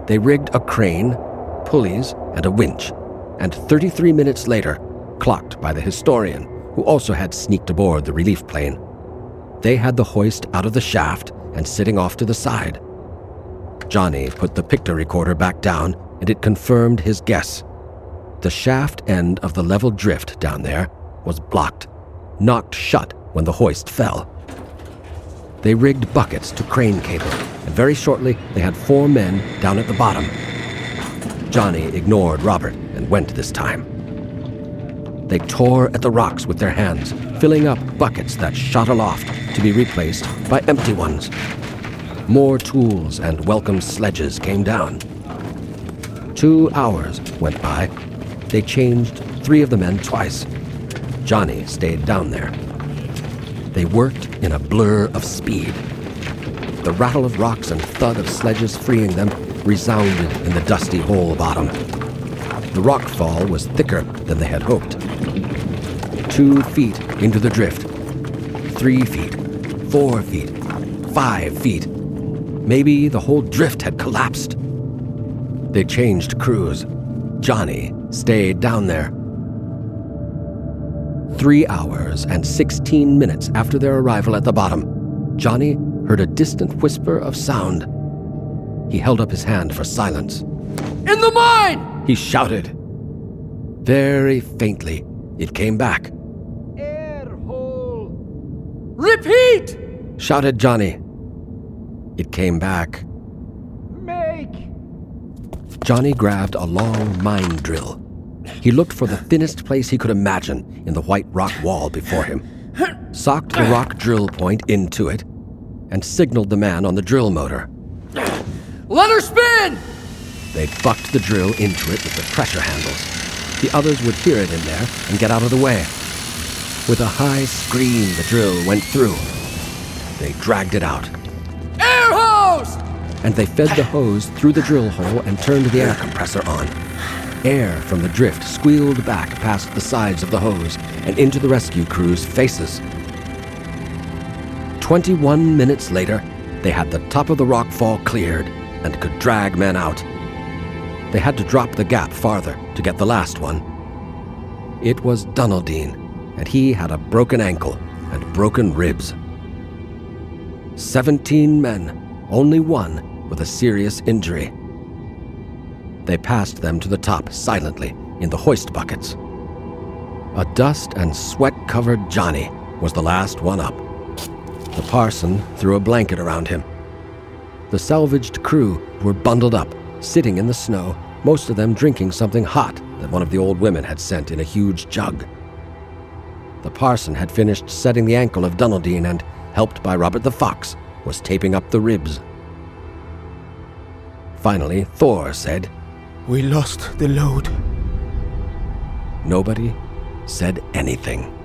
They rigged a crane, pulleys, and a winch, and 33 minutes later, clocked by the historian, who also had sneaked aboard the relief plane, they had the hoist out of the shaft and sitting off to the side. Johnny put the picture recorder back down, and it confirmed his guess. The shaft end of the level drift down there was blocked, knocked shut when the hoist fell. They rigged buckets to crane cable, and very shortly they had 4 men down at the bottom. Johnny ignored Robert and went this time. They tore at the rocks with their hands, filling up buckets that shot aloft to be replaced by empty ones. More tools and welcome sledges came down. 2 hours went by. They changed 3 of the men twice. Johnny stayed down there. They worked in a blur of speed. The rattle of rocks and thud of sledges freeing them resounded in the dusty hole bottom. The rock fall was thicker than they had hoped. 2 feet into the drift. 3 feet. 4 feet. 5 feet. Maybe the whole drift had collapsed. They changed crews. Johnny stayed down there. 3 hours and 16 minutes after their arrival at the bottom, Johnny heard a distant whisper of sound. He held up his hand for silence. "In the mine!" he shouted. Very faintly, it came back. "Air hole!" "Repeat!" shouted Johnny. It came back. "Make!" Johnny grabbed a long mine drill. He looked for the thinnest place he could imagine in the white rock wall before him, socked the rock drill point into it, and signaled the man on the drill motor. "Let her spin!" They bucked the drill into it with the pressure handles. The others would hear it in there and get out of the way. With a high scream, the drill went through. They dragged it out. "Air hose!" And they fed the hose through the drill hole and turned the air compressor on. Air from the drift squealed back past the sides of the hose and into the rescue crew's faces. 21 minutes later, they had the top of the rock fall cleared and could drag men out. They had to drop the gap farther to get the last one. It was Dunaldine, and he had a broken ankle and broken ribs. 17 men, only one with a serious injury. They passed them to the top silently in the hoist buckets. A dust and sweat-covered Johnny was the last one up. The parson threw a blanket around him. The salvaged crew were bundled up, sitting in the snow, most of them drinking something hot that one of the old women had sent in a huge jug. The parson had finished setting the ankle of Dunaldine and, helped by Robert the Fox, was taping up the ribs. Finally, Thor said, "We lost the load." Nobody said anything.